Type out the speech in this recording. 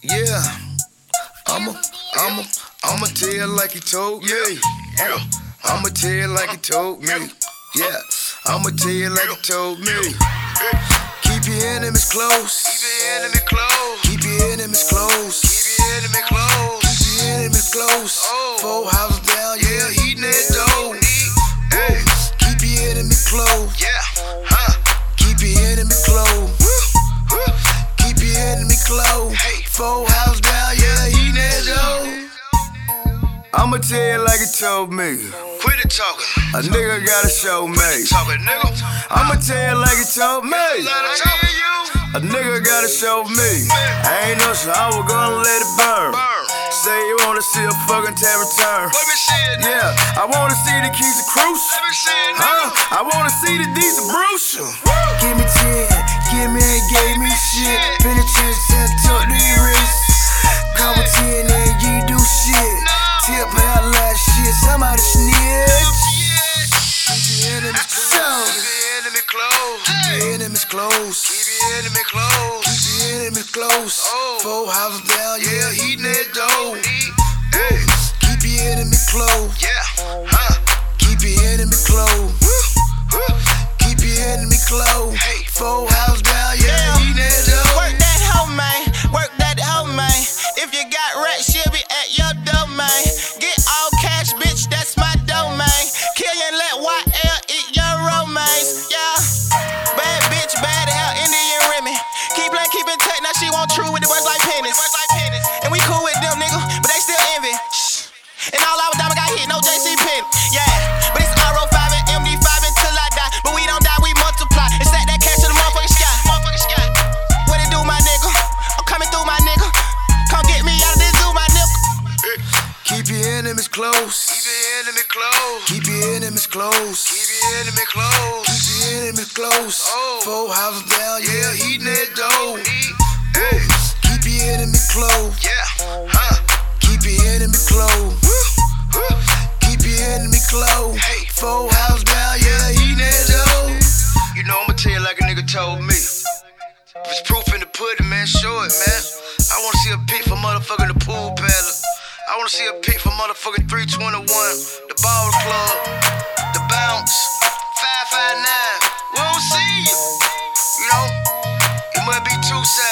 Yeah, I'ma tell you like he told me. Yeah, I'ma tell you like he told me. Yeah, I'ma tell you like he told me. Keep your enemies close. Keep your enemies close. Keep your enemies close. Keep your enemies close. Keep your enemies close. 4 houses down, yeah, eating that dough. Hey, keep your enemies close. Yeah, keep your enemies close. Keep your enemy close. Hey, 4 houses down, yeah, eating that dough. I'ma tell you like he told me. Quit it talking. A nigga gotta show me. Talking, nigga. I'ma tell you like he told me. A nigga gotta show me. I ain't no so I was gonna let it burn. Say you wanna see a fucking Terry return. Let me see it. Yeah, I wanna see the keys of Cruise. Let me see it, nigga. I wanna see the D's of Bruce. Give me 10, give me and gave me shit. Penitentiary, took the wrist. Couple 10 and you do shit. Tip out like shit, somebody snitch. Keep your enemies close. Keep your enemy close. Keep your enemies close. Keep your enemy close. Keep your enemies close. 4 houses down, yeah, eating that dough. Hey, Keep your enemies close. yeah, Keep your enemy close. Keep your enemy close. Hey, 4 houses down, yeah, eating that dough. Work that hoe, man. Work that hoe, man. If you got racks, she'll be at your door, man. Get all cash, bitch, that's my domain. Kill you and let YL eat your romance, yeah. Bad bitch, bad hell, Indian Remy. Keep playing, keep in touch, now she want true with the boys like pennies. And we cool with them, nigga, but they still envy. Shh. And all our diamond got hit, no JC Penn. Yeah, but it's RO5 and MD5 until I die. But we don't die, we multiply. It's that cash to the motherfucking sky. What it do, my nigga? I'm coming through, my nigga. Come get me out of this zoo, my nigga. Keep your enemies close. keep your enemy close. Keep your enemies close. Keep your enemy close. Keep your enemies close. 4 houses down, yeah, eating that dough. Hey, Keep your enemies close. yeah, Keep your enemy close. Keep your enemy close. Hey. 4 houses down, yeah, eating that dough. You know I'ma tell you like a nigga told me. If it's proof in the pudding, man, show it, man. I wanna see a pic for motherfucking the pool paddler. I wanna see a pic for motherfucking 321, the ball club, the bounce, 559. We don't see you. You know, it might be 2 seconds.